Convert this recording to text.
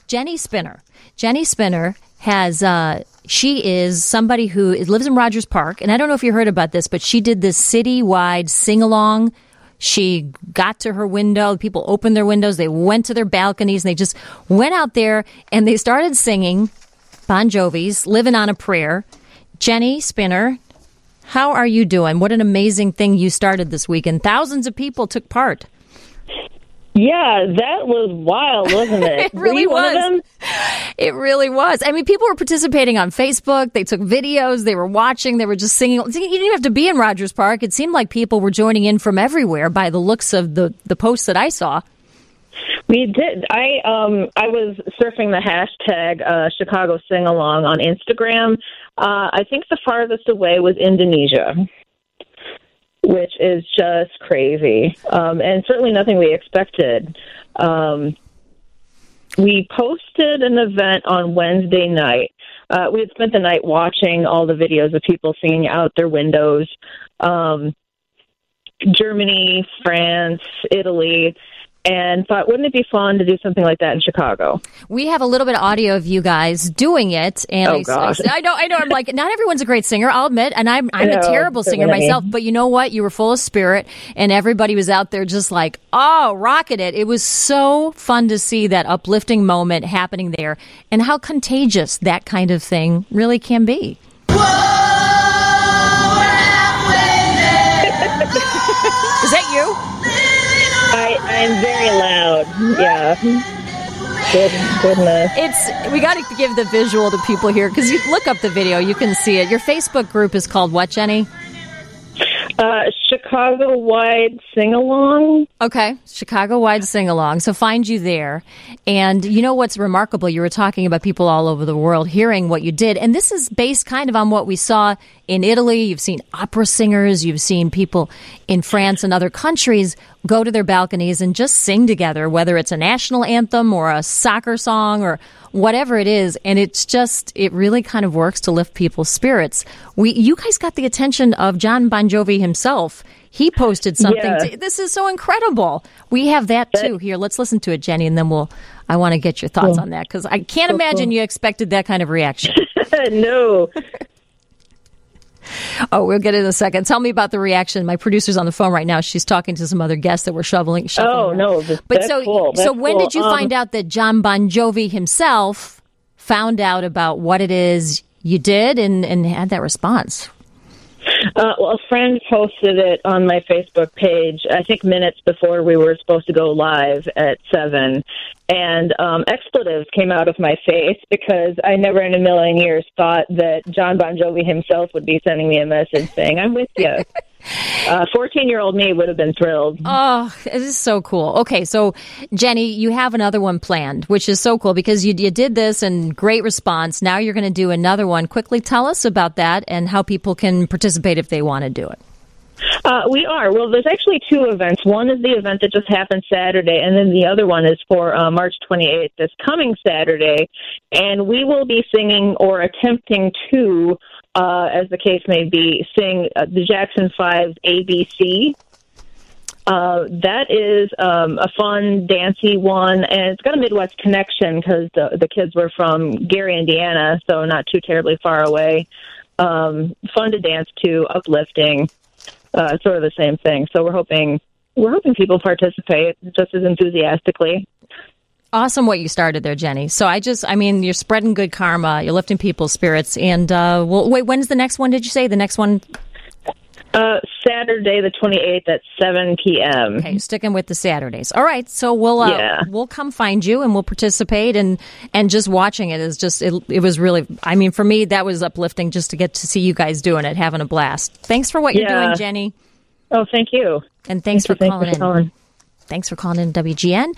Jenny Spinner. Jenny Spinner has, she is somebody who lives in Rogers Park. And I don't know if you heard about this, but she did this citywide sing-along. She got to her window. People opened their windows. They went to their balconies. And they just went out there and they started singing Bon Jovi's Living on a Prayer. Jenny Spinner, how are you doing? What an amazing thing you started this week. And thousands of people took part. Yeah, that was wild, wasn't it? It really was. One of them? It really was. I mean, people were participating on Facebook. They took videos. They were watching. They were just singing. You didn't even have to be in Rogers Park. It seemed like people were joining in from everywhere by the looks of the posts that I saw. We did. I was surfing the hashtag Chicago Sing Along on Instagram. I think the farthest away was Indonesia, which is just crazy, and certainly nothing we expected. We posted an event on Wednesday night. We had spent the night watching all the videos of people singing out their windows. Germany, France, Italy, and thought, wouldn't it be fun to do something like that in Chicago? We have a little bit of audio of you guys doing it. And I know. I'm like, not everyone's a great singer, I'll admit. And I'm a terrible singer myself. But you know what? You were full of spirit. And everybody was out there just like, oh, rocking it. It was so fun to see that uplifting moment happening there. And how contagious that kind of thing really can be. Is that you? I'm very loud. Yeah. Goodness. We got to give the visual to people here because you look up the video, you can see it. Your Facebook group is called what, Jenny? Chicago-wide sing-along. Okay, Chicago-wide sing-along. So find you there. And you know what's remarkable? You were talking about people all over the world hearing what you did. And this is based kind of on what we saw in Italy. You've seen opera singers. You've seen people in France and other countries go to their balconies and just sing together, whether it's a national anthem or a soccer song or whatever it is. And it really kind of works to lift people's spirits. You guys got the attention of John Bon Jovi himself. He posted something. Yeah. This is so incredible. We have that too. Here, let's listen to it, Jenny, and then I want to get your thoughts on that because I can't imagine you expected that kind of reaction. No. Oh, we'll get it in a second. Tell me about the reaction. My producer's on the phone right now. She's talking to some other guests that were shuffling. Oh, no. That's cool. So when did you find out that John Bon Jovi himself found out about what it is you did and had that response? Well, a friend posted it on my Facebook page, I think minutes before we were supposed to go live at 7. And expletives came out of my face because I never in a million years thought that John Bon Jovi himself would be sending me a message saying, I'm with you. 14-year-old me would have been thrilled. Oh, this is so cool. Okay, so Jenny, you have another one planned, which is so cool because you did this and great response. Now you're going to do another one. Quickly tell us about that and how people can participate if they want to do it. We are. Well, there's actually two events. One is the event that just happened Saturday, and then the other one is for March 28th, this coming Saturday. And we will be singing or attempting to, as the case may be, sing the Jackson 5's ABC. That is a fun, dancey one, and it's got a Midwest connection because the kids were from Gary, Indiana, so not too terribly far away. Fun to dance to, uplifting. Sort of the same thing. So we're hoping people participate just as enthusiastically. Awesome what you started there, Jenny. So you're spreading good karma. You're lifting people's spirits. And wait, when's the next one? Did you say the next one? Saturday the 28th at 7 p.m. Okay, sticking with the Saturdays. All right, so we'll come find you and we'll participate. And just watching it is just it was really. I mean, for me, that was uplifting just to get to see you guys doing it, having a blast. Thanks for what you're doing, Jenny. Oh, thank you. And thanks for calling in. Thanks for calling in WGN.